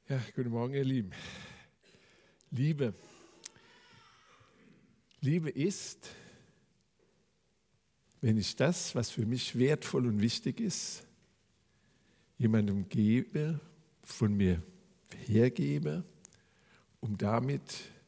Ja, guten Morgen, ihr Lieben. Liebe. Liebe ist, wenn ich das, was für mich wertvoll und wichtig ist, jemandem gebe, von mir hergebe, um damit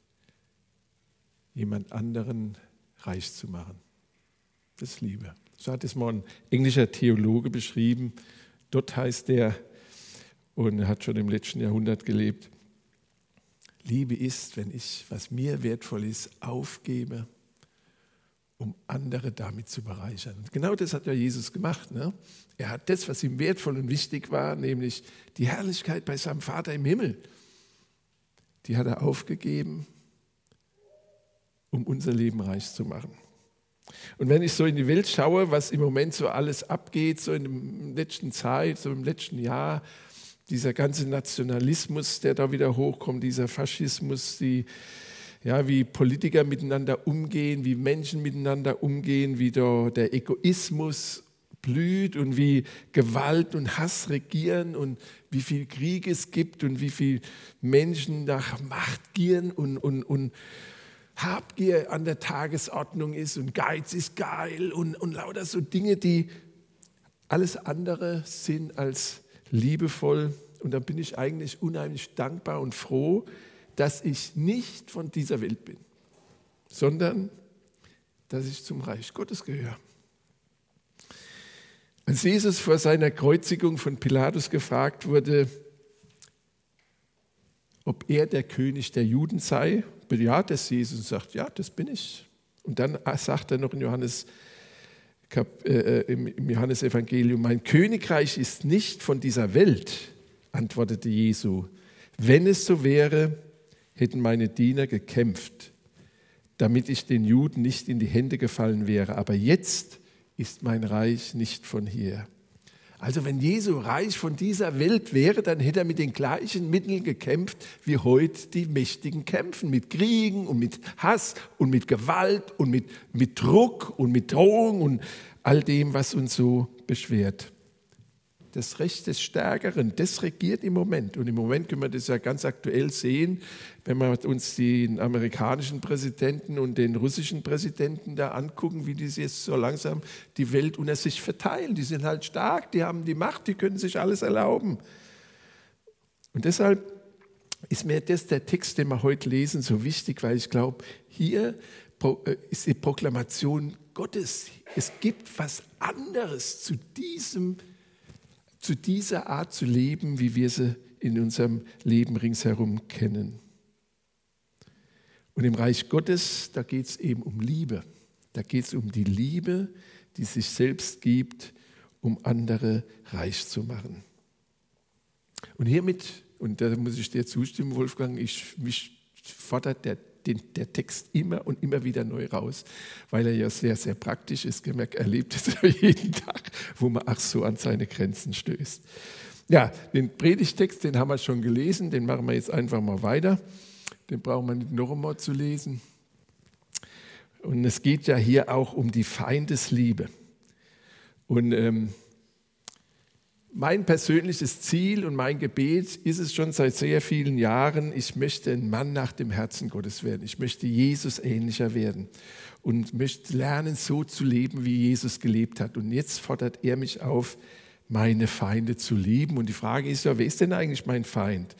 jemand anderen reich zu machen. Das ist Liebe. So hat es mal ein englischer Theologe beschrieben. Dort heißt der, und er hat schon im letzten Jahrhundert gelebt, Liebe ist, wenn ich, was mir wertvoll ist, aufgebe, um andere damit zu bereichern. Und genau das hat ja Jesus gemacht. Ne? Er hat das, was ihm wertvoll und wichtig war, nämlich die Herrlichkeit bei seinem Vater im Himmel, die hat er aufgegeben, um unser Leben reich zu machen. Und wenn ich so in die Welt schaue, was im Moment so alles abgeht, so in der letzten Zeit, so im letzten Jahr, dieser ganze Nationalismus, der da wieder hochkommt, dieser Faschismus, wie Politiker miteinander umgehen, wie Menschen miteinander umgehen, wie der Egoismus blüht und wie Gewalt und Hass regieren und wie viel Krieg es gibt und wie viele Menschen nach Macht gieren und Habgier an der Tagesordnung ist und Geiz ist geil und lauter so Dinge, die alles andere sind als liebevoll. Und dann bin ich eigentlich unheimlich dankbar und froh, dass ich nicht von dieser Welt bin, sondern dass ich zum Reich Gottes gehöre. Als Jesus vor seiner Kreuzigung von Pilatus gefragt wurde, ob er der König der Juden sei, bejaht es Jesus und sagt, ja, das bin ich. Und dann sagt er noch im Johannesevangelium, mein Königreich ist nicht von dieser Welt, antwortete Jesu. Wenn es so wäre, hätten meine Diener gekämpft, damit ich den Juden nicht in die Hände gefallen wäre. Aber jetzt ist mein Reich nicht von hier. Also wenn Jesu Reich von dieser Welt wäre, dann hätte er mit den gleichen Mitteln gekämpft, wie heute die Mächtigen kämpfen. Mit Kriegen und mit Hass und mit Gewalt und mit Druck und mit Drohung und all dem, was uns so beschwert. Das Recht des Stärkeren, das regiert im Moment. Und im Moment können wir das ja ganz aktuell sehen, wenn wir uns den amerikanischen Präsidenten und den russischen Präsidenten da angucken, wie die jetzt so langsam die Welt unter sich verteilen. Die sind halt stark, die haben die Macht, die können sich alles erlauben. Und deshalb ist mir der Text, den wir heute lesen, so wichtig, weil ich glaube, hier ist die Proklamation Gottes. Es gibt was anderes zu dieser Art zu leben, wie wir sie in unserem Leben ringsherum kennen. Und im Reich Gottes, da geht es eben um Liebe. Da geht es um die Liebe, die sich selbst gibt, um andere reich zu machen. Und hiermit, und da muss ich dir zustimmen, Wolfgang, mich fordert der Text immer und immer wieder neu raus, weil er ja sehr, sehr praktisch ist. Erlebt es ja jeden Tag, wo man so an seine Grenzen stößt. Ja, den Predigtext, den haben wir schon gelesen, den machen wir jetzt einfach mal weiter. Den brauchen wir nicht noch einmal zu lesen. Und es geht ja hier auch um die Feindesliebe. Und mein persönliches Ziel und mein Gebet ist es schon seit sehr vielen Jahren, ich möchte ein Mann nach dem Herzen Gottes werden. Ich möchte Jesus ähnlicher werden und möchte lernen, so zu leben, wie Jesus gelebt hat. Und jetzt fordert er mich auf, meine Feinde zu lieben. Und die Frage ist ja, wer ist denn eigentlich mein Feind?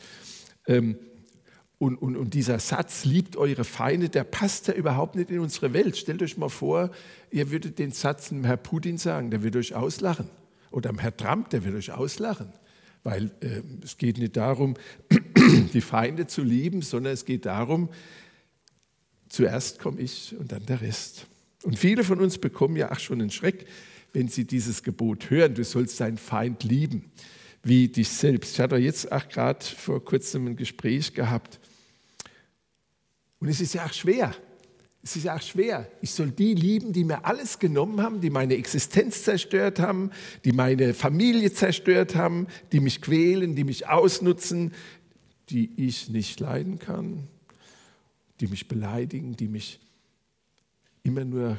Und dieser Satz, liebt eure Feinde, der passt ja überhaupt nicht in unsere Welt. Stellt euch mal vor, ihr würdet den Satz dem Herrn Putin sagen, der würde euch auslachen. Oder am Herr Trump, der wird euch auslachen, weil es geht nicht darum, die Feinde zu lieben, sondern es geht darum, zuerst komme ich und dann der Rest. Und viele von uns bekommen ja auch schon einen Schreck, wenn sie dieses Gebot hören, du sollst deinen Feind lieben, wie dich selbst. Ich hatte jetzt auch gerade vor kurzem ein Gespräch gehabt und es ist ja auch schwer. Es ist ja auch schwer. Ich soll die lieben, die mir alles genommen haben, die meine Existenz zerstört haben, die meine Familie zerstört haben, die mich quälen, die mich ausnutzen, die ich nicht leiden kann, die mich beleidigen, die mich immer nur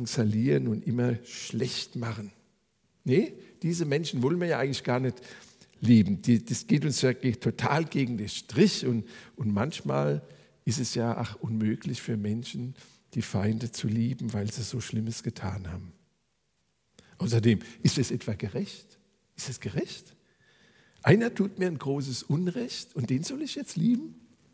drangsalieren und immer schlecht machen. Nee, diese Menschen wollen wir ja eigentlich gar nicht lieben. Das geht uns ja total gegen den Strich und manchmal ist es ja unmöglich für Menschen, die Feinde zu lieben, weil sie so Schlimmes getan haben. Außerdem, ist es etwa gerecht? Ist es gerecht? Einer tut mir ein großes Unrecht und den soll ich jetzt lieben?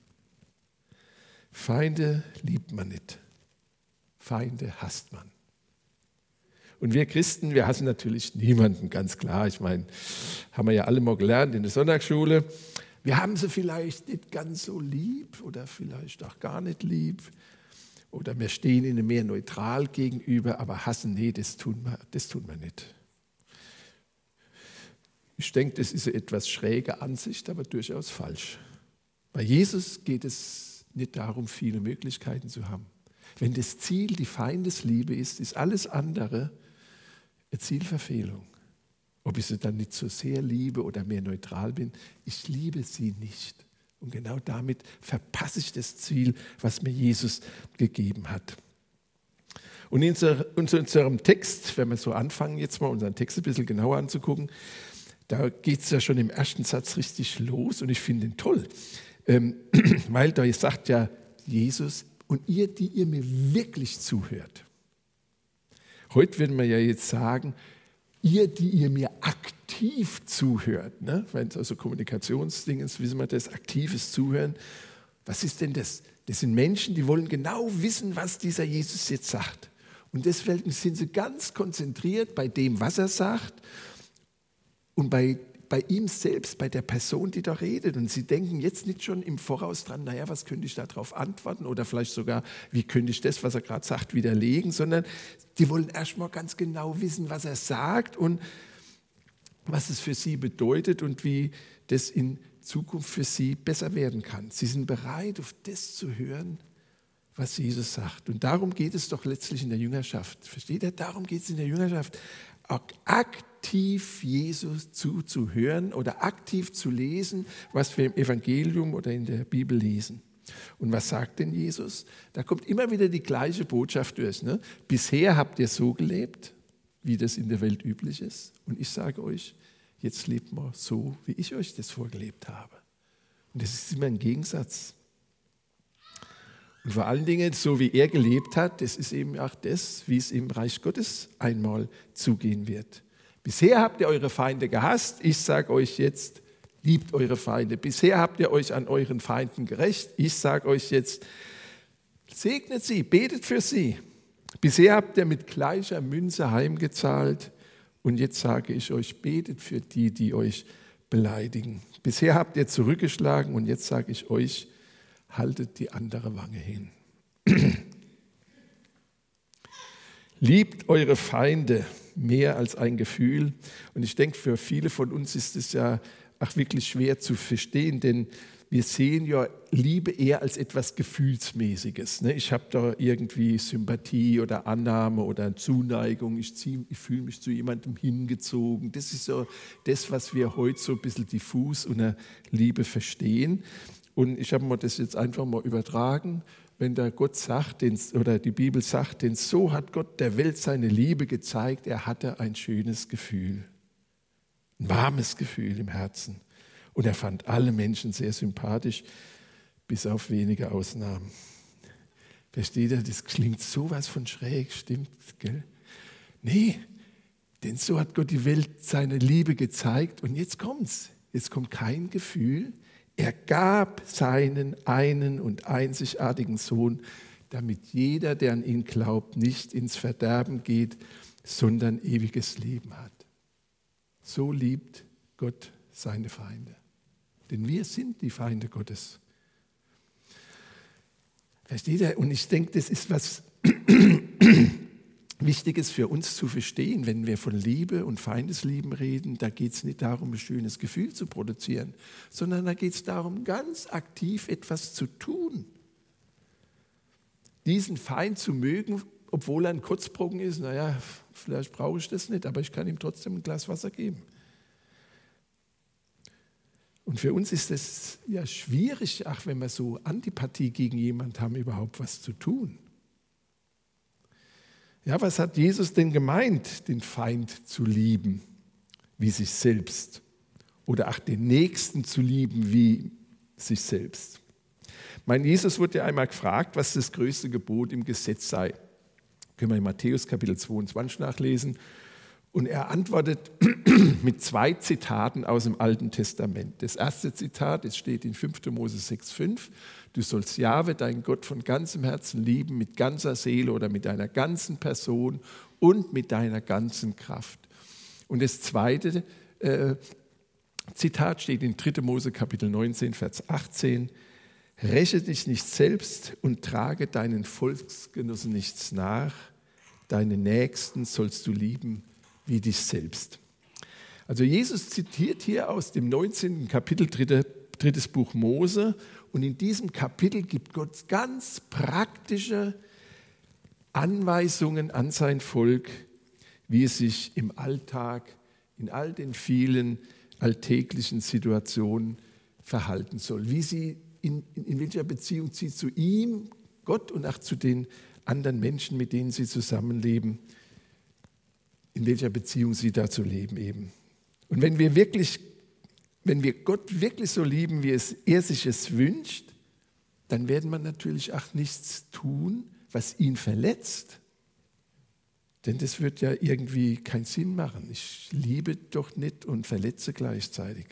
Feinde liebt man nicht. Feinde hasst man. Und wir Christen, wir hassen natürlich niemanden, ganz klar. Ich meine, haben wir ja alle mal gelernt in der Sonntagsschule. Wir haben sie vielleicht nicht ganz so lieb oder vielleicht auch gar nicht lieb. Oder wir stehen ihnen mehr neutral gegenüber, aber hassen, nee, das tun wir nicht. Ich denke, das ist eine etwas schräge Ansicht, aber durchaus falsch. Bei Jesus geht es nicht darum, viele Möglichkeiten zu haben. Wenn das Ziel die Feindesliebe ist alles andere eine Zielverfehlung. Ob ich sie dann nicht so sehr liebe oder mehr neutral bin, ich liebe sie nicht. Und genau damit verpasse ich das Ziel, was mir Jesus gegeben hat. Und in unserem Text, wenn wir so anfangen, jetzt mal unseren Text ein bisschen genauer anzugucken, da geht es ja schon im ersten Satz richtig los und ich finde ihn toll. Weil da sagt ja Jesus, und ihr, die ihr mir wirklich zuhört. Heute würden wir ja jetzt sagen, ihr, die ihr mir aktiv zuhört. Ne? Wenn es also Kommunikationsding ist, wissen wir das, aktives Zuhören. Was ist denn das? Das sind Menschen, die wollen genau wissen, was dieser Jesus jetzt sagt. Und deswegen sind sie ganz konzentriert bei dem, was er sagt und bei ihm selbst, bei der Person, die da redet. Und sie denken jetzt nicht schon im Voraus dran, naja, was könnte ich darauf antworten oder vielleicht sogar, wie könnte ich das, was er gerade sagt, widerlegen, sondern die wollen erstmal ganz genau wissen, was er sagt und was es für sie bedeutet und wie das in Zukunft für sie besser werden kann. Sie sind bereit, auf das zu hören, was Jesus sagt. Und darum geht es doch letztlich in der Jüngerschaft. Versteht ihr? Darum geht es in der Jüngerschaft. Aktiv Jesus zuzuhören oder aktiv zu lesen, was wir im Evangelium oder in der Bibel lesen. Und was sagt denn Jesus? Da kommt immer wieder die gleiche Botschaft durch. Ne? Bisher habt ihr so gelebt, wie das in der Welt üblich ist. Und ich sage euch, jetzt lebt mal so, wie ich euch das vorgelebt habe. Und das ist immer ein Gegensatz. Und vor allen Dingen, so wie er gelebt hat, das ist eben auch das, wie es im Reich Gottes einmal zugehen wird. Bisher habt ihr eure Feinde gehasst, ich sage euch jetzt, liebt eure Feinde. Bisher habt ihr euch an euren Feinden gerächt, ich sage euch jetzt, segnet sie, betet für sie. Bisher habt ihr mit gleicher Münze heimgezahlt und jetzt sage ich euch, betet für die, die euch beleidigen. Bisher habt ihr zurückgeschlagen und jetzt sage ich euch, haltet die andere Wange hin. Liebt eure Feinde mehr als ein Gefühl. Und ich denke, für viele von uns ist es ja auch wirklich schwer zu verstehen, denn wir sehen ja Liebe eher als etwas Gefühlsmäßiges. Ich habe da irgendwie Sympathie oder Annahme oder Zuneigung, ich fühle mich zu jemandem hingezogen. Das ist so das, was wir heute so ein bisschen diffus unter Liebe verstehen. Und ich habe mir das jetzt einfach mal übertragen, wenn der Gott sagt, oder die Bibel sagt, denn so hat Gott der Welt seine Liebe gezeigt, er hatte ein schönes Gefühl, ein warmes Gefühl im Herzen. Und er fand alle Menschen sehr sympathisch, bis auf wenige Ausnahmen. Versteht ihr, das klingt sowas von schräg, stimmt, gell? Nee, denn so hat Gott die Welt seine Liebe gezeigt und jetzt kommt's. Jetzt kommt kein Gefühl. Er gab seinen einen und einzigartigen Sohn, damit jeder, der an ihn glaubt, nicht ins Verderben geht, sondern ewiges Leben hat. So liebt Gott seine Feinde. Denn wir sind die Feinde Gottes. Versteht ihr? Und ich denke, das ist was Wichtiges für uns zu verstehen, wenn wir von Liebe und Feindeslieben reden. Da geht es nicht darum, ein schönes Gefühl zu produzieren, sondern da geht es darum, ganz aktiv etwas zu tun. Diesen Feind zu mögen, obwohl er ein Kotzbrocken ist, naja, vielleicht brauche ich das nicht, aber ich kann ihm trotzdem ein Glas Wasser geben. Und für uns ist es ja schwierig, auch wenn wir so Antipathie gegen jemanden haben, überhaupt was zu tun. Ja, was hat Jesus denn gemeint, den Feind zu lieben, wie sich selbst? oder auch den Nächsten zu lieben wie sich selbst. Jesus wurde ja einmal gefragt, was das größte Gebot im Gesetz sei. Können wir in Matthäus Kapitel 22 nachlesen. Und er antwortet mit 2 Zitaten aus dem Alten Testament. Das erste Zitat, es steht in 5. Mose 6,5: Du sollst Jahwe, deinen Gott, von ganzem Herzen lieben, mit ganzer Seele oder mit deiner ganzen Person und mit deiner ganzen Kraft. Und das zweite Zitat steht in 3. Mose Kapitel 19, Vers 18: Räche dich nicht selbst und trage deinen Volksgenossen nichts nach, deinen Nächsten sollst du lieben wie dich selbst. Also Jesus zitiert hier aus dem 19. Kapitel, drittes Buch Mose, und in diesem Kapitel gibt Gott ganz praktische Anweisungen an sein Volk, wie es sich im Alltag, in all den vielen alltäglichen Situationen verhalten soll, wie sie in welcher Beziehung sie zu ihm, Gott, und auch zu den anderen Menschen, mit denen sie zusammenleben, in welcher Beziehung sie dazu leben eben. Und wenn wir Gott wirklich so lieben, wie er sich es wünscht, dann werden wir natürlich auch nichts tun, was ihn verletzt. Denn das wird ja irgendwie keinen Sinn machen. Ich liebe doch nicht und verletze gleichzeitig.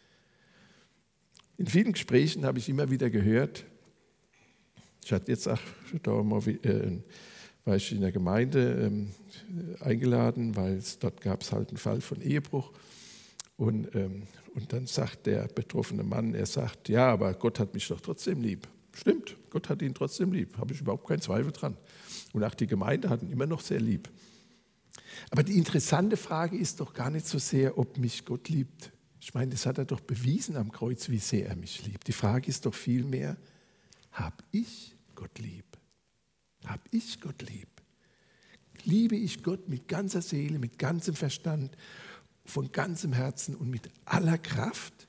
In vielen Gesprächen habe ich immer wieder gehört, ich hatte jetzt auch da mal war ich in der Gemeinde eingeladen, weil dort gab es halt einen Fall von Ehebruch. Und dann sagt der betroffene Mann, er sagt, ja, aber Gott hat mich doch trotzdem lieb. Stimmt, Gott hat ihn trotzdem lieb, habe ich überhaupt keinen Zweifel dran. Und auch die Gemeinde hat ihn immer noch sehr lieb. Aber die interessante Frage ist doch gar nicht so sehr, ob mich Gott liebt. Ich meine, das hat er doch bewiesen am Kreuz, wie sehr er mich liebt. Die Frage ist doch vielmehr, habe ich Gott lieb? Habe ich Gott lieb? Liebe ich Gott mit ganzer Seele, mit ganzem Verstand, von ganzem Herzen und mit aller Kraft?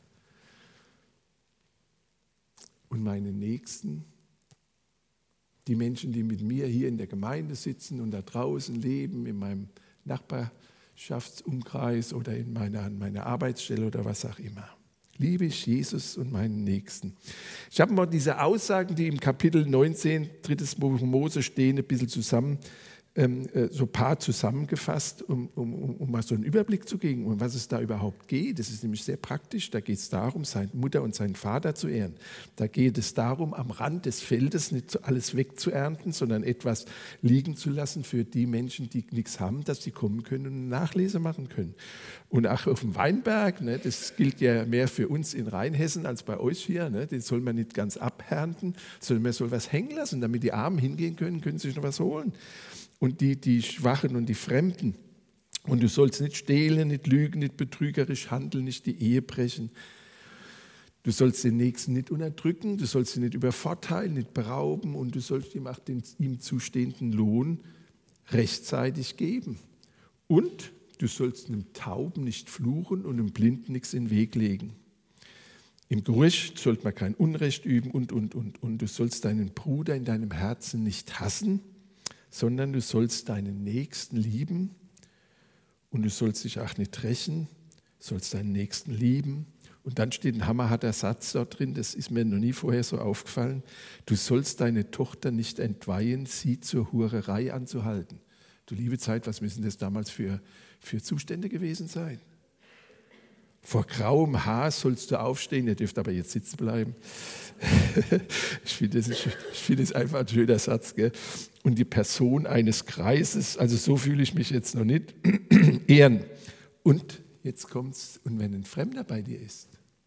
Und meine Nächsten, die Menschen, die mit mir hier in der Gemeinde sitzen und da draußen leben, in meinem Nachbarschaftsumkreis oder in meiner Arbeitsstelle oder was auch immer. Liebe ich Jesus und meinen Nächsten. Ich habe mal diese Aussagen, die im Kapitel 19, 3. Buch Mose stehen, ein bisschen so ein paar zusammengefasst, um mal so einen Überblick zu geben, um was es da überhaupt geht. Das ist nämlich sehr praktisch. Da geht es darum, seine Mutter und seinen Vater zu ehren. Da geht es darum, am Rand des Feldes nicht alles wegzuernten, sondern etwas liegen zu lassen für die Menschen, die nichts haben, dass sie kommen können und eine Nachlese machen können. Und auch auf dem Weinberg, ne, das gilt ja mehr für uns in Rheinhessen als bei euch hier, ne, den soll man nicht ganz abernten, sondern man soll was hängen lassen, damit die Armen hingehen können sie sich noch was holen. Und die Schwachen und die Fremden. Und du sollst nicht stehlen, nicht lügen, nicht betrügerisch handeln, nicht die Ehe brechen. Du sollst den Nächsten nicht unterdrücken, du sollst ihn nicht übervorteilen, nicht berauben und du sollst ihm auch den ihm zustehenden Lohn rechtzeitig geben. Und du sollst einem Tauben nicht fluchen und einem Blinden nichts in den Weg legen. Im Gericht sollte man kein Unrecht üben und. Du sollst deinen Bruder in deinem Herzen nicht hassen, sondern du sollst deinen Nächsten lieben und du sollst dich auch nicht rächen, sollst deinen Nächsten lieben. Und dann steht ein hammerharter Satz dort drin, das ist mir noch nie vorher so aufgefallen. Du sollst deine Tochter nicht entweihen, sie zur Hurerei anzuhalten. Du liebe Zeit, was müssen das damals für Zustände gewesen sein? Vor grauem Haar sollst du aufstehen, ihr dürft aber jetzt sitzen bleiben. Ich finde das einfach ein schöner Satz. Gell? Und die Person eines Kreises, also so fühle ich mich jetzt noch nicht, ehren. Und jetzt kommt's, und wenn ein Fremder bei dir ist,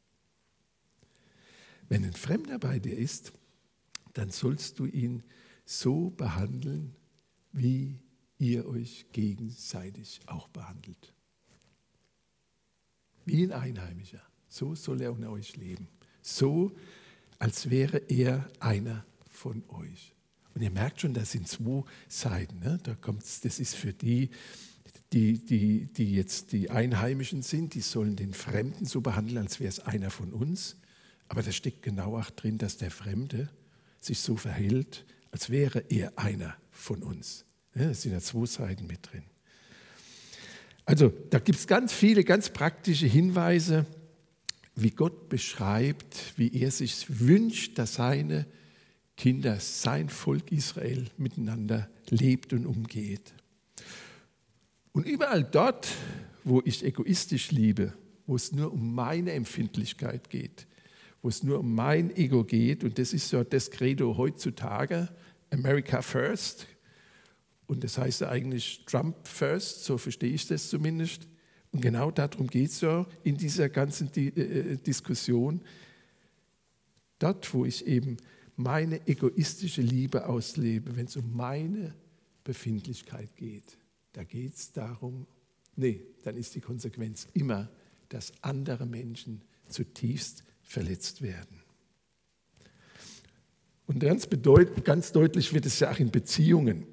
dann sollst du ihn so behandeln, wie ihr euch gegenseitig auch behandelt. Wie ein Einheimischer. So soll er unter euch leben. So, als wäre er einer von euch. Und ihr merkt schon, das sind 2 Seiten. Ne? Das ist für die jetzt die Einheimischen sind, die sollen den Fremden so behandeln, als wäre es einer von uns. Aber da steckt genau auch drin, dass der Fremde sich so verhält, als wäre er einer von uns. Ja, das sind ja 2 Seiten mit drin. Also da gibt es ganz viele, ganz praktische Hinweise, wie Gott beschreibt, wie er sich wünscht, dass seine Kinder, sein Volk Israel miteinander lebt und umgeht. Und überall dort, wo ich egoistisch liebe, wo es nur um meine Empfindlichkeit geht, wo es nur um mein Ego geht, und das ist so das Credo heutzutage, America First, und das heißt ja eigentlich Trump First, so verstehe ich das zumindest. Und genau darum geht es ja in dieser ganzen Diskussion. Dort, wo ich eben meine egoistische Liebe auslebe, wenn es um meine Befindlichkeit geht, da geht es darum, dann ist die Konsequenz immer, dass andere Menschen zutiefst verletzt werden. Und ganz deutlich wird es ja auch in Beziehungen.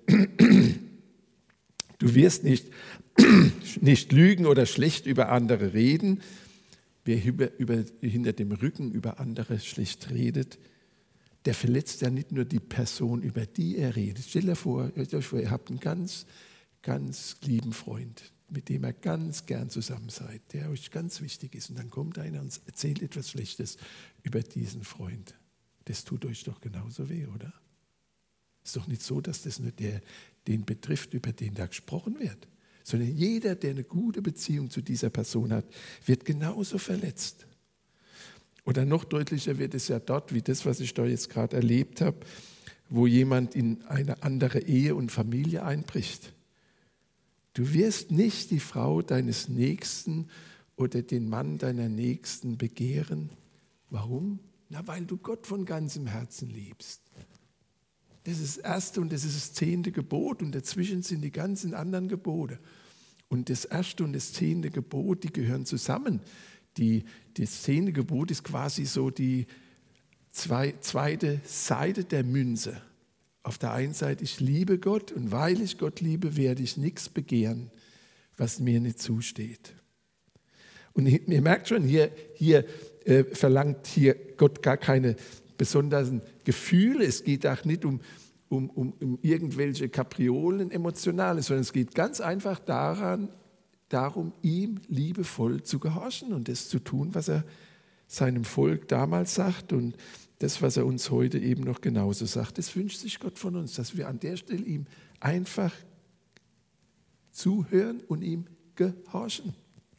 Du wirst nicht lügen oder schlecht über andere reden. Wer hinter dem Rücken über andere schlecht redet, der verletzt ja nicht nur die Person, über die er redet. Stellt euch vor, ihr habt einen ganz, ganz lieben Freund, mit dem ihr ganz gern zusammen seid, der euch ganz wichtig ist. Und dann kommt einer und erzählt etwas Schlechtes über diesen Freund. Das tut euch doch genauso weh, oder? Ist doch nicht so, dass das nur den betrifft, über den da gesprochen wird, sondern jeder, der eine gute Beziehung zu dieser Person hat, wird genauso verletzt. Oder noch deutlicher wird es ja dort, wie das, was ich da jetzt gerade erlebt habe, wo jemand in eine andere Ehe und Familie einbricht. Du wirst nicht die Frau deines Nächsten oder den Mann deiner Nächsten begehren. Warum? Na, weil du Gott von ganzem Herzen liebst. Das ist das erste und das ist das 10. Gebot und dazwischen sind die ganzen anderen Gebote. Und das erste und das 10. Gebot, die gehören zusammen. Das 10. Gebot ist quasi so die zweite Seite der Münze. Auf der einen Seite, ich liebe Gott und weil ich Gott liebe, werde ich nichts begehren, was mir nicht zusteht. Und ihr merkt schon, hier verlangt hier Gott gar keine besonderen Gefühle. Es geht auch nicht um irgendwelche Kapriolen, Emotionale, sondern es geht ganz einfach darum, ihm liebevoll zu gehorchen und das zu tun, was er seinem Volk damals sagt und das, was er uns heute eben noch genauso sagt. Das wünscht sich Gott von uns, dass wir an der Stelle ihm einfach zuhören und ihm gehorchen.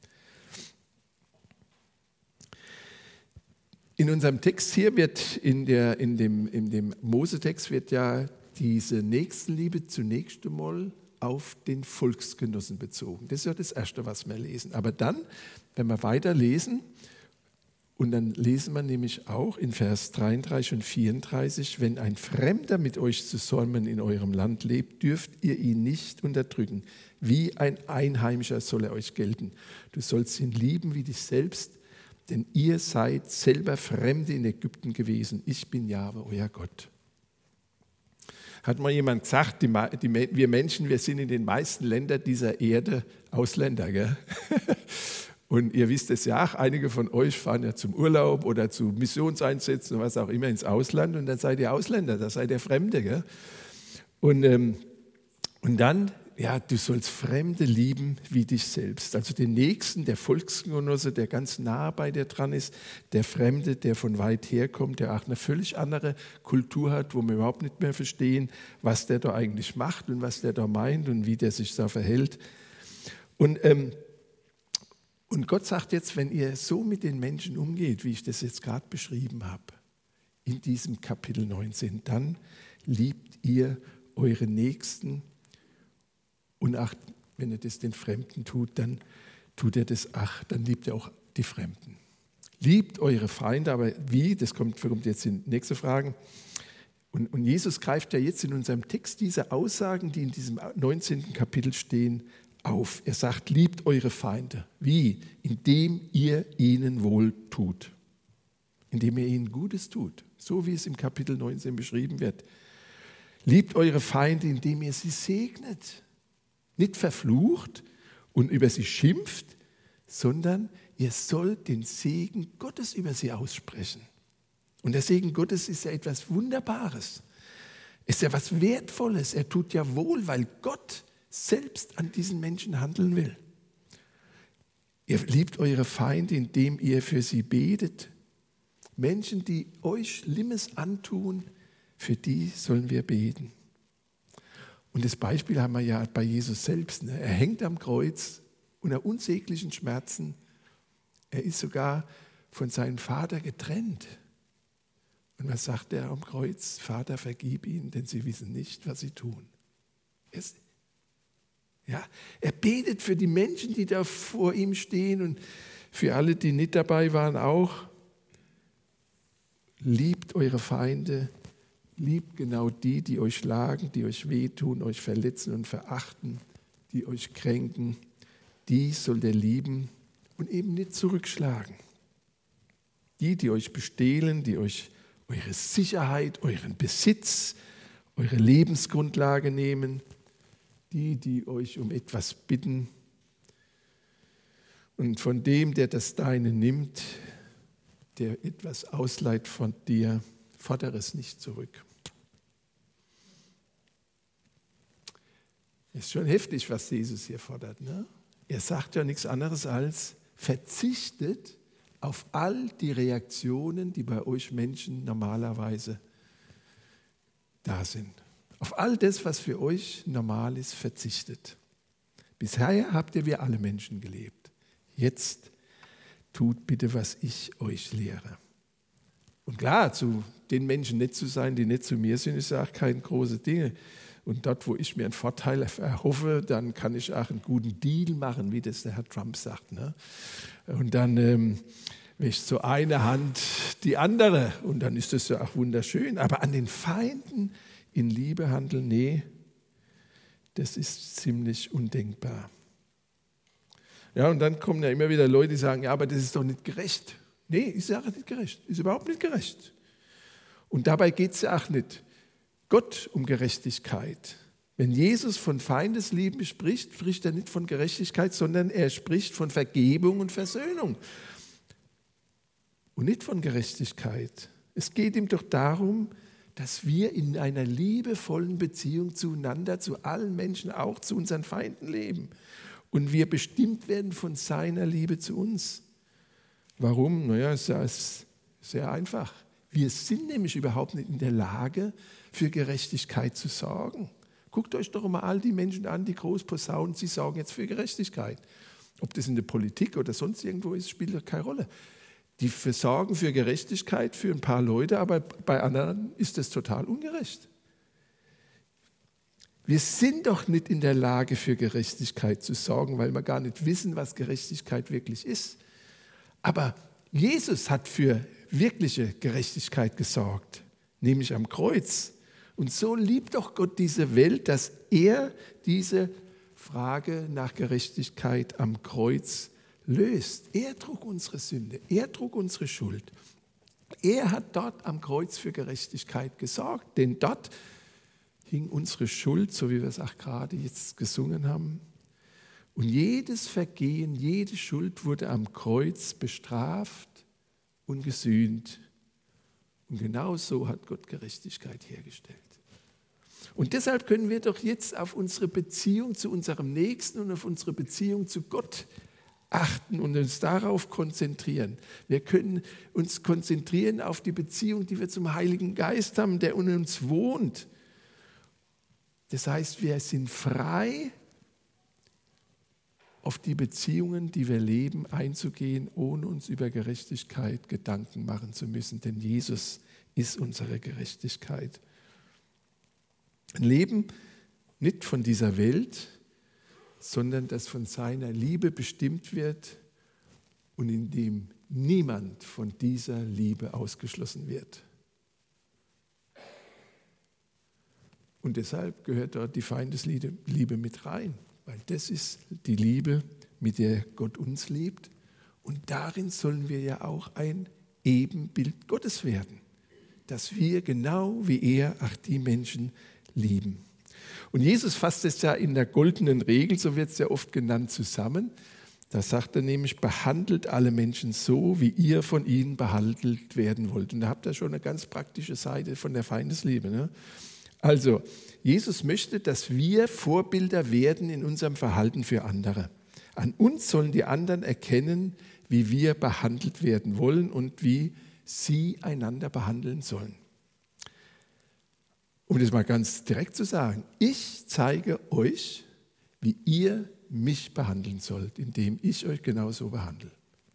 In unserem Text hier wird, in dem Mose-Text wird ja diese Nächstenliebe zunächst einmal auf den Volksgenossen bezogen. Das ist ja das Erste, was wir lesen. Aber dann, wenn wir weiterlesen, und dann lesen wir nämlich auch in Vers 33 und 34, wenn ein Fremder mit euch zusammen in eurem Land lebt, dürft ihr ihn nicht unterdrücken. Wie ein Einheimischer soll er euch gelten. Du sollst ihn lieben wie dich selbst, denn ihr seid selber Fremde in Ägypten gewesen. Ich bin Jahwe, euer Gott. Hat mal jemand gesagt, wir Menschen, wir sind in den meisten Ländern dieser Erde Ausländer, gell? Und ihr wisst es ja, einige von euch fahren ja zum Urlaub oder zu Missionseinsätzen oder was auch immer ins Ausland und dann seid ihr Ausländer, da seid ihr Fremde. Gell? Und dann, ja, du sollst Fremde lieben wie dich selbst. Also den Nächsten, der Volksgenosse, der ganz nah bei dir dran ist, der Fremde, der von weit herkommt, der auch eine völlig andere Kultur hat, wo wir überhaupt nicht mehr verstehen, was der da eigentlich macht und was der da meint und wie der sich da verhält. Und Gott sagt jetzt, wenn ihr so mit den Menschen umgeht, wie ich das jetzt gerade beschrieben habe, in diesem Kapitel 19, dann liebt ihr eure Nächsten und auch, wenn ihr das den Fremden tut, dann tut ihr das, dann liebt ihr auch die Fremden. Liebt eure Feinde, aber wie? Das kommt jetzt in nächste Fragen. Und Jesus greift ja jetzt in unserem Text diese Aussagen, die in diesem 19. Kapitel stehen, auf. Er sagt, liebt eure Feinde. Wie? Indem ihr ihnen wohl tut. Indem ihr ihnen Gutes tut. So wie es im Kapitel 19 beschrieben wird. Liebt eure Feinde, indem ihr sie segnet. Nicht verflucht und über sie schimpft, sondern ihr sollt den Segen Gottes über sie aussprechen. Und der Segen Gottes ist ja etwas Wunderbares. Ist ja was Wertvolles. Er tut ja wohl, weil Gott selbst an diesen Menschen handeln will. Ihr liebt eure Feinde, indem ihr für sie betet. Menschen, die euch Schlimmes antun, für die sollen wir beten. Und das Beispiel haben wir ja bei Jesus selbst. Er hängt am Kreuz unter unsäglichen Schmerzen. Er ist sogar von seinem Vater getrennt. Und was sagt er am Kreuz? Vater, vergib ihnen, denn sie wissen nicht, was sie tun. Er betet für die Menschen, die da vor ihm stehen und für alle, die nicht dabei waren, auch. Liebt eure Feinde, liebt genau die euch schlagen, die euch wehtun, euch verletzen und verachten, die euch kränken. Die sollt ihr lieben und eben nicht zurückschlagen. Die euch bestehlen, die euch eure Sicherheit, euren Besitz, eure Lebensgrundlage nehmen, die euch um etwas bitten. Und von dem, der das Deine nimmt, der etwas ausleiht von dir, fordere es nicht zurück. Ist schon heftig, was Jesus hier fordert. Ne? Er sagt ja nichts anderes als, verzichtet auf all die Reaktionen, die bei euch Menschen normalerweise da sind. Auf all das, was für euch normal ist, verzichtet. Bisher habt ihr wie alle Menschen gelebt. Jetzt tut bitte, was ich euch lehre. Und klar, zu den Menschen nett zu sein, die nett zu mir sind, ist ja auch keine große Dinge. Und dort, wo ich mir einen Vorteil erhoffe, dann kann ich auch einen guten Deal machen, wie das der Herr Trump sagt. Ne? Und dann wäscht so eine Hand die andere. Und dann ist das ja auch wunderschön. Aber an den Feinden in Liebe handeln, nee, das ist ziemlich undenkbar. Ja, und dann kommen ja immer wieder Leute, die sagen, ja, aber das ist doch nicht gerecht. Nee, ich sage nicht gerecht, ist überhaupt nicht gerecht. Und dabei geht es ja auch nicht Gott um Gerechtigkeit. Wenn Jesus von Feindesliebe spricht, spricht er nicht von Gerechtigkeit, sondern er spricht von Vergebung und Versöhnung. Und nicht von Gerechtigkeit. Es geht ihm doch darum, dass wir in einer liebevollen Beziehung zueinander, zu allen Menschen, auch zu unseren Feinden leben. Und wir bestimmt werden von seiner Liebe zu uns. Warum? Naja, es ist sehr einfach. Wir sind nämlich überhaupt nicht in der Lage, für Gerechtigkeit zu sorgen. Guckt euch doch mal all die Menschen an, die groß posaunen, sie sorgen jetzt für Gerechtigkeit. Ob das in der Politik oder sonst irgendwo ist, spielt doch keine Rolle. Die sorgen für Gerechtigkeit für ein paar Leute, aber bei anderen ist das total ungerecht. Wir sind doch nicht in der Lage, für Gerechtigkeit zu sorgen, weil wir gar nicht wissen, was Gerechtigkeit wirklich ist. Aber Jesus hat für wirkliche Gerechtigkeit gesorgt, nämlich am Kreuz. Und so liebt doch Gott diese Welt, dass er diese Frage nach Gerechtigkeit am Kreuz löst. Er trug unsere Sünde, er trug unsere Schuld. Er hat dort am Kreuz für Gerechtigkeit gesorgt, denn dort hing unsere Schuld, so wie wir es auch gerade jetzt gesungen haben. Und jedes Vergehen, jede Schuld wurde am Kreuz bestraft und gesühnt. Und genau so hat Gott Gerechtigkeit hergestellt. Und deshalb können wir doch jetzt auf unsere Beziehung zu unserem Nächsten und auf unsere Beziehung zu Gott achten und uns darauf konzentrieren. Wir können uns konzentrieren auf die Beziehung, die wir zum Heiligen Geist haben, der in uns wohnt. Das heißt, wir sind frei, auf die Beziehungen, die wir leben, einzugehen, ohne uns über Gerechtigkeit Gedanken machen zu müssen. Denn Jesus ist unsere Gerechtigkeit. Ein Leben nicht von dieser Welt, sondern das von seiner Liebe bestimmt wird und in dem niemand von dieser Liebe ausgeschlossen wird. Und deshalb gehört dort die Feindesliebe mit rein, weil das ist die Liebe, mit der Gott uns liebt. Und darin sollen wir ja auch ein Ebenbild Gottes werden, dass wir genau wie er auch die Menschen lieben. Und Jesus fasst es ja in der goldenen Regel, so wird es ja oft genannt, zusammen. Da sagt er nämlich, behandelt alle Menschen so, wie ihr von ihnen behandelt werden wollt. Und da habt ihr schon eine ganz praktische Seite von der Feindesliebe. Ne? Also, Jesus möchte, dass wir Vorbilder werden in unserem Verhalten für andere. An uns sollen die anderen erkennen, wie wir behandelt werden wollen und wie sie einander behandeln sollen. Um das mal ganz direkt zu sagen, ich zeige euch, wie ihr mich behandeln sollt, indem ich euch genauso behandle.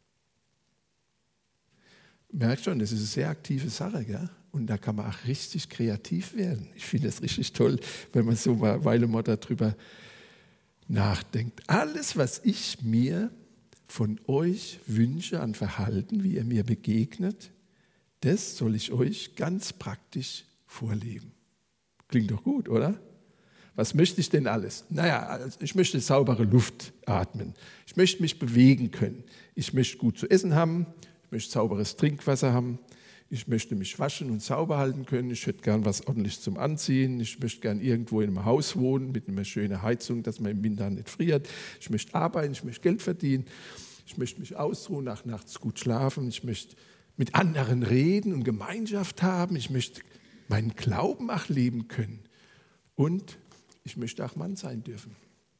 Merkt schon, das ist eine sehr aktive Sache, gell? Und da kann man auch richtig kreativ werden. Ich finde das richtig toll, wenn man so eine Weile mal darüber nachdenkt. Alles, was ich mir von euch wünsche an Verhalten, wie ihr mir begegnet, das soll ich euch ganz praktisch vorleben. Klingt doch gut, oder? Was möchte ich denn alles? Naja, also ich möchte saubere Luft atmen. Ich möchte mich bewegen können. Ich möchte gut zu essen haben. Ich möchte sauberes Trinkwasser haben. Ich möchte mich waschen und sauber halten können. Ich hätte gern was ordentlich zum Anziehen. Ich möchte gern irgendwo in einem Haus wohnen mit einer schönen Heizung, dass man im Winter nicht friert. Ich möchte arbeiten, ich möchte Geld verdienen. Ich möchte mich ausruhen, nachts gut schlafen. Ich möchte mit anderen reden und Gemeinschaft haben. Ich möchte meinen Glauben auch leben können. Und ich möchte auch Mann sein dürfen.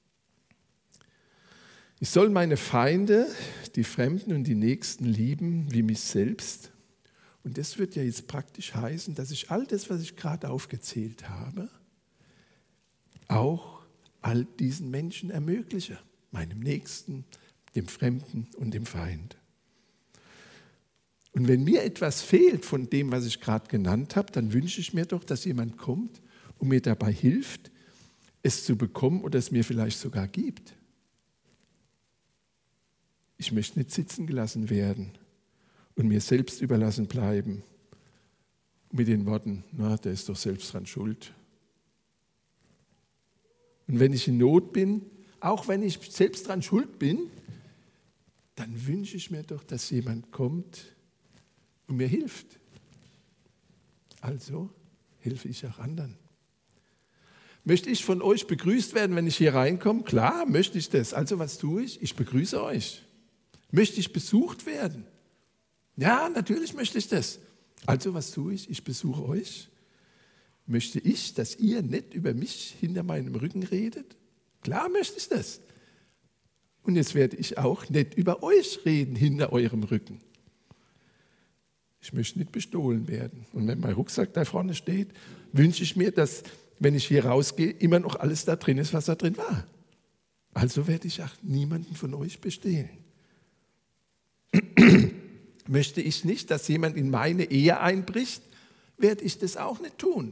Ich soll meine Feinde, die Fremden und die Nächsten lieben wie mich selbst. Und das wird ja jetzt praktisch heißen, dass ich all das, was ich gerade aufgezählt habe, auch all diesen Menschen ermögliche. Meinem Nächsten, dem Fremden und dem Feind. Und wenn mir etwas fehlt von dem, was ich gerade genannt habe, dann wünsche ich mir doch, dass jemand kommt und mir dabei hilft, es zu bekommen oder es mir vielleicht sogar gibt. Ich möchte nicht sitzen gelassen werden und mir selbst überlassen bleiben mit den Worten, na, der ist doch selbst dran schuld. Und wenn ich in Not bin, auch wenn ich selbst dran schuld bin, dann wünsche ich mir doch, dass jemand kommt und mir hilft. Also helfe ich auch anderen. Möchte ich von euch begrüßt werden, wenn ich hier reinkomme? Klar, möchte ich das. Also was tue ich? Ich begrüße euch. Möchte ich besucht werden? Ja, natürlich möchte ich das. Also was tue ich? Ich besuche euch. Möchte ich, dass ihr nicht über mich hinter meinem Rücken redet? Klar möchte ich das. Und jetzt werde ich auch nicht über euch reden hinter eurem Rücken. Ich möchte nicht bestohlen werden. Und wenn mein Rucksack da vorne steht, wünsche ich mir, dass, wenn ich hier rausgehe, immer noch alles da drin ist, was da drin war. Also werde ich auch niemanden von euch bestehlen. Möchte ich nicht, dass jemand in meine Ehe einbricht, werde ich das auch nicht tun.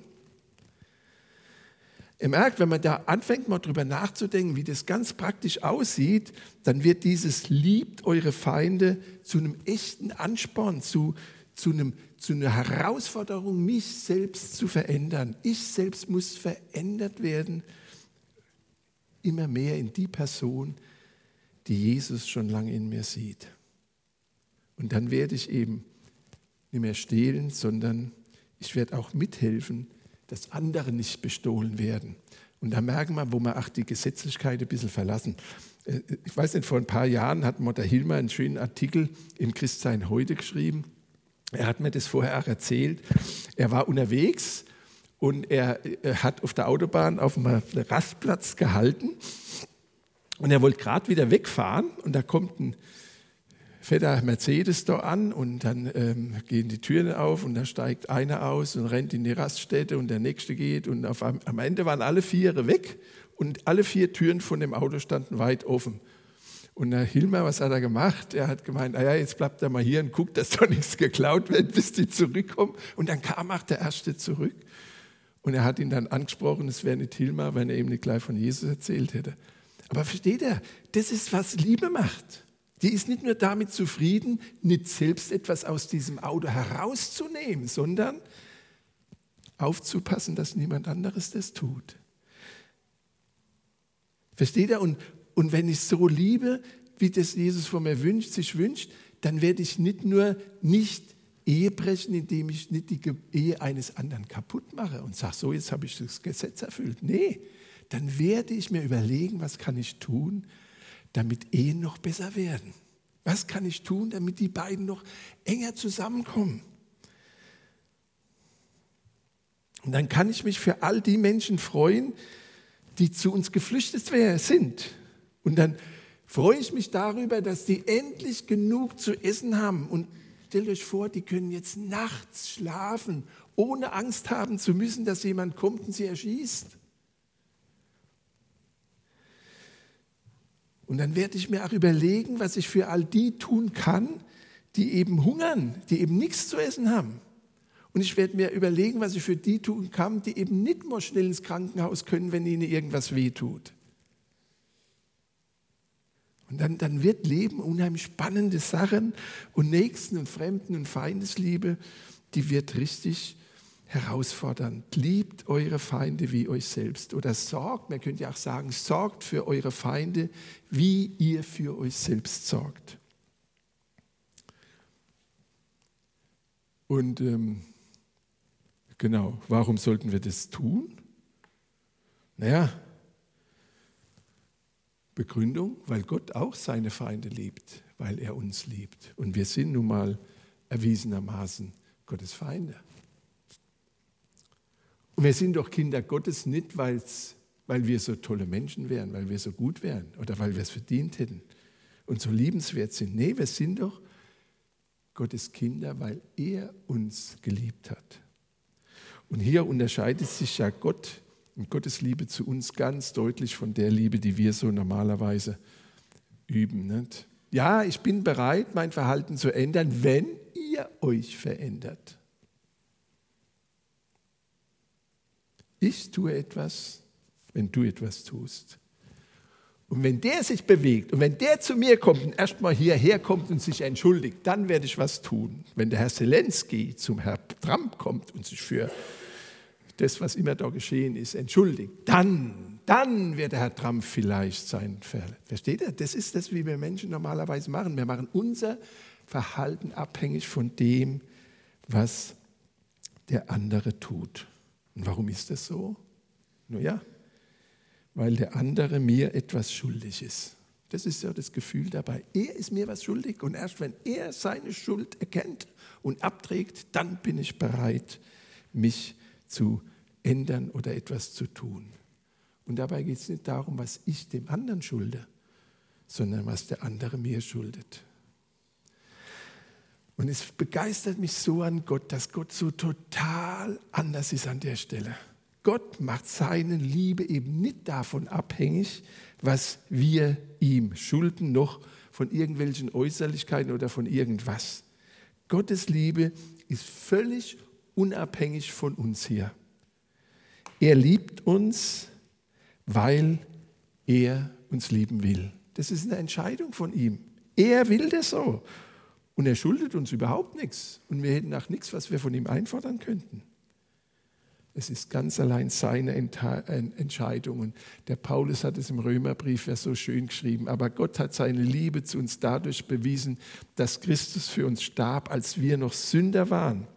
Ihr merkt, wenn man da anfängt, mal drüber nachzudenken, wie das ganz praktisch aussieht, dann wird dieses Liebt eure Feinde zu einem echten Ansporn, zu einer Herausforderung, mich selbst zu verändern. Ich selbst muss verändert werden, immer mehr in die Person, die Jesus schon lange in mir sieht. Und dann werde ich eben nicht mehr stehlen, sondern ich werde auch mithelfen, dass andere nicht bestohlen werden. Und da merken wir, wo wir auch die Gesetzlichkeit ein bisschen verlassen. Ich weiß nicht, vor ein paar Jahren hat Motter Hilmer einen schönen Artikel im Christsein heute geschrieben. Er hat mir das vorher auch erzählt. Er war unterwegs und er hat auf der Autobahn auf einem Rastplatz gehalten und er wollte gerade wieder wegfahren und da kommt ein fetter Mercedes da an und dann gehen die Türen auf und da steigt einer aus und rennt in die Raststätte und der nächste geht und am Ende waren alle vier weg und alle 4 Türen von dem Auto standen weit offen. Und der Hilmer, was hat er gemacht? Er hat gemeint, jetzt bleibt er mal hier und guckt, dass da nichts geklaut wird, bis die zurückkommen. Und dann kam auch der Erste zurück und er hat ihn dann angesprochen, es wäre nicht Hilmer, wenn er ihm nicht gleich von Jesus erzählt hätte. Aber versteht er, das ist, was Liebe macht. Die ist nicht nur damit zufrieden, nicht selbst etwas aus diesem Auto herauszunehmen, sondern aufzupassen, dass niemand anderes das tut. Versteht ihr? Und wenn ich so liebe, wie das Jesus von mir sich wünscht, dann werde ich nicht nur nicht Ehe brechen, indem ich nicht die Ehe eines anderen kaputt mache und sage, so jetzt habe ich das Gesetz erfüllt. Nee, dann werde ich mir überlegen, was kann ich tun, damit Ehen noch besser werden. Was kann ich tun, damit die beiden noch enger zusammenkommen? Und dann kann ich mich für all die Menschen freuen, die zu uns geflüchtet sind. Und dann Freue ich mich darüber, dass die endlich genug zu essen haben. Und stellt euch vor, die können jetzt nachts schlafen, ohne Angst haben zu müssen, dass jemand kommt und sie erschießt. Und dann werde ich mir auch überlegen, was ich für all die tun kann, die eben hungern, die eben nichts zu essen haben. Und ich werde mir überlegen, was ich für die tun kann, die eben nicht mal schnell ins Krankenhaus können, wenn ihnen irgendwas wehtut. Und dann wird Leben unheimlich spannende Sachen und Nächsten und Fremden und Feindesliebe, die wird richtig herausfordernd. Liebt eure Feinde wie euch selbst. Oder sorgt, man könnte ja auch sagen, sorgt für eure Feinde, wie ihr für euch selbst sorgt. Und genau, warum sollten wir das tun? Naja, Begründung, weil Gott auch seine Feinde liebt, weil er uns liebt. Und wir sind nun mal erwiesenermaßen Gottes Feinde. Und wir sind doch Kinder Gottes nicht, weil wir so tolle Menschen wären, weil wir so gut wären oder weil wir es verdient hätten und so liebenswert sind. Nee, wir sind doch Gottes Kinder, weil er uns geliebt hat. Und hier unterscheidet sich ja Gott und Gottes Liebe zu uns ganz deutlich von der Liebe, die wir so normalerweise üben. Nicht? Ja, ich bin bereit, mein Verhalten zu ändern, wenn ihr euch verändert. Ich tue etwas, wenn du etwas tust. Und wenn der sich bewegt und wenn der zu mir kommt und erstmal hierher kommt und sich entschuldigt, dann werde ich was tun. Wenn der Herr Zelensky zum Herrn Trump kommt und sich für das, was immer da geschehen ist, entschuldigt, dann wird der Herr Trump vielleicht sein Verhalten. Versteht ihr? Das ist das, wie wir Menschen normalerweise machen. Wir machen unser Verhalten abhängig von dem, was der andere tut. Und warum ist das so? Nun ja, weil der andere mir etwas schuldig ist. Das ist ja das Gefühl dabei. Er ist mir was schuldig und erst wenn er seine Schuld erkennt und abträgt, dann bin ich bereit, mich zu ändern oder etwas zu tun. Und dabei geht es nicht darum, was ich dem anderen schulde, sondern was der andere mir schuldet. Und es begeistert mich so an Gott, dass Gott so total anders ist an der Stelle. Gott macht seine Liebe eben nicht davon abhängig, was wir ihm schulden, noch von irgendwelchen Äußerlichkeiten oder von irgendwas. Gottes Liebe ist völlig unabhängig von uns hier. Er liebt uns, weil er uns lieben will. Das ist eine Entscheidung von ihm. Er will das so. Und er schuldet uns überhaupt nichts. Und wir hätten auch nichts, was wir von ihm einfordern könnten. Es ist ganz allein seine Entscheidung. Und der Paulus hat es im Römerbrief ja so schön geschrieben. Aber Gott hat seine Liebe zu uns dadurch bewiesen, dass Christus für uns starb, als wir noch Sünder waren.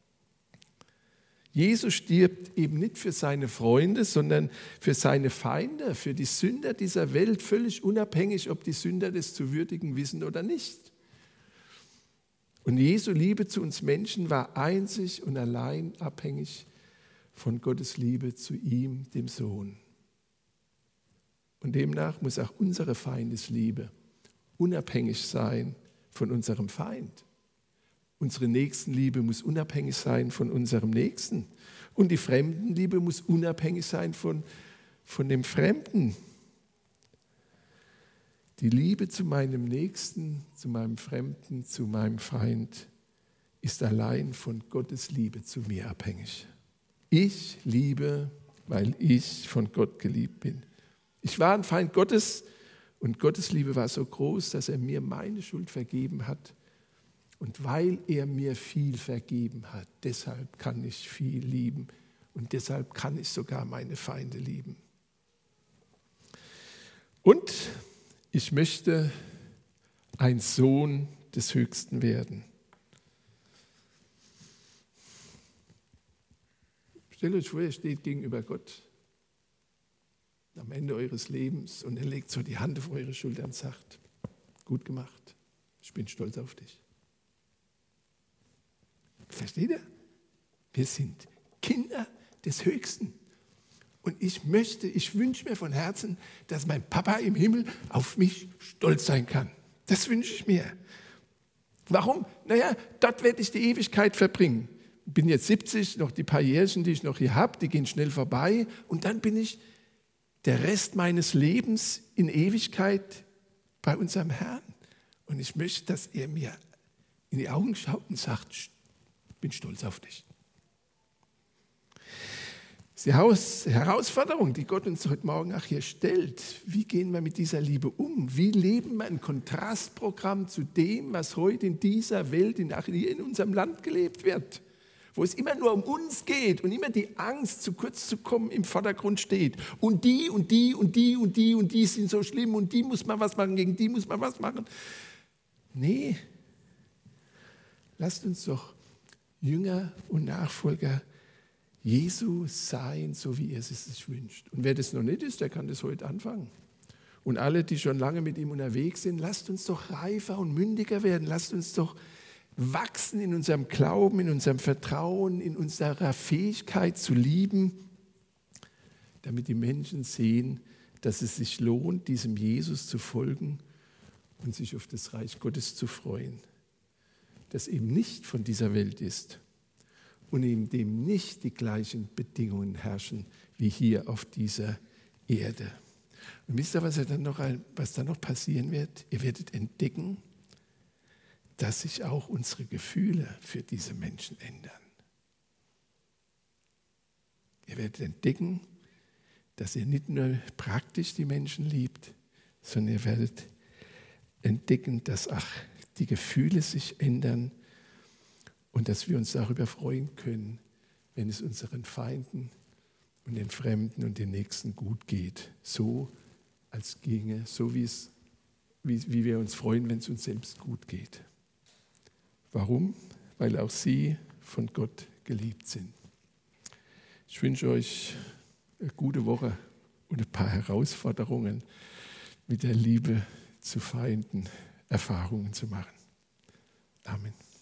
Jesus stirbt eben nicht für seine Freunde, sondern für seine Feinde, für die Sünder dieser Welt, völlig unabhängig, ob die Sünder das zu würdigen wissen oder nicht. Und Jesu Liebe zu uns Menschen war einzig und allein abhängig von Gottes Liebe zu ihm, dem Sohn. Und demnach muss auch unsere Feindesliebe unabhängig sein von unserem Feind. Unsere Nächstenliebe muss unabhängig sein von unserem Nächsten. Und die Fremdenliebe muss unabhängig sein von dem Fremden. Die Liebe zu meinem Nächsten, zu meinem Fremden, zu meinem Feind ist allein von Gottes Liebe zu mir abhängig. Ich liebe, weil ich von Gott geliebt bin. Ich war ein Feind Gottes und Gottes Liebe war so groß, dass er mir meine Schuld vergeben hat. Und weil er mir viel vergeben hat, deshalb kann ich viel lieben und deshalb kann ich sogar meine Feinde lieben. Und ich möchte ein Sohn des Höchsten werden. Stellt euch vor, ihr steht gegenüber Gott am Ende eures Lebens und er legt so die Hand auf eure Schulter und sagt, gut gemacht, ich bin stolz auf dich. Versteht ihr? Wir sind Kinder des Höchsten. Und ich wünsche mir von Herzen, dass mein Papa im Himmel auf mich stolz sein kann. Das wünsche ich mir. Warum? Naja, dort werde ich die Ewigkeit verbringen. Ich bin jetzt 70, noch die paar Jährchen, die ich noch hier habe, die gehen schnell vorbei. Und dann bin ich der Rest meines Lebens in Ewigkeit bei unserem Herrn. Und ich möchte, dass er mir in die Augen schaut und sagt, ich bin stolz auf dich. Die Herausforderung, die Gott uns heute Morgen auch hier stellt, wie gehen wir mit dieser Liebe um? Wie leben wir ein Kontrastprogramm zu dem, was heute in dieser Welt, in unserem Land gelebt wird? Wo es immer nur um uns geht und immer die Angst, zu kurz zu kommen, im Vordergrund steht. Und die und die und die und die und die sind so schlimm und die muss man was machen, gegen die muss man was machen. Nee, lasst uns doch Jünger und Nachfolger Jesu sein, so wie er es sich wünscht. Und wer das noch nicht ist, der kann das heute anfangen. Und alle, die schon lange mit ihm unterwegs sind, lasst uns doch reifer und mündiger werden. Lasst uns doch wachsen in unserem Glauben, in unserem Vertrauen, in unserer Fähigkeit zu lieben, damit die Menschen sehen, dass es sich lohnt, diesem Jesus zu folgen und sich auf das Reich Gottes zu freuen, das eben nicht von dieser Welt ist. Und in dem nicht die gleichen Bedingungen herrschen wie hier auf dieser Erde. Und wisst ihr, was dann noch passieren wird? Ihr werdet entdecken, dass sich auch unsere Gefühle für diese Menschen ändern. Ihr werdet entdecken, dass ihr nicht nur praktisch die Menschen liebt, sondern ihr werdet entdecken, dass die Gefühle sich ändern, und dass wir uns darüber freuen können, wenn es unseren Feinden und den Fremden und den Nächsten gut geht. So als ginge, so wie wir uns freuen, wenn es uns selbst gut geht. Warum? Weil auch sie von Gott geliebt sind. Ich wünsche euch eine gute Woche und ein paar Herausforderungen, mit der Liebe zu Feinden Erfahrungen zu machen. Amen.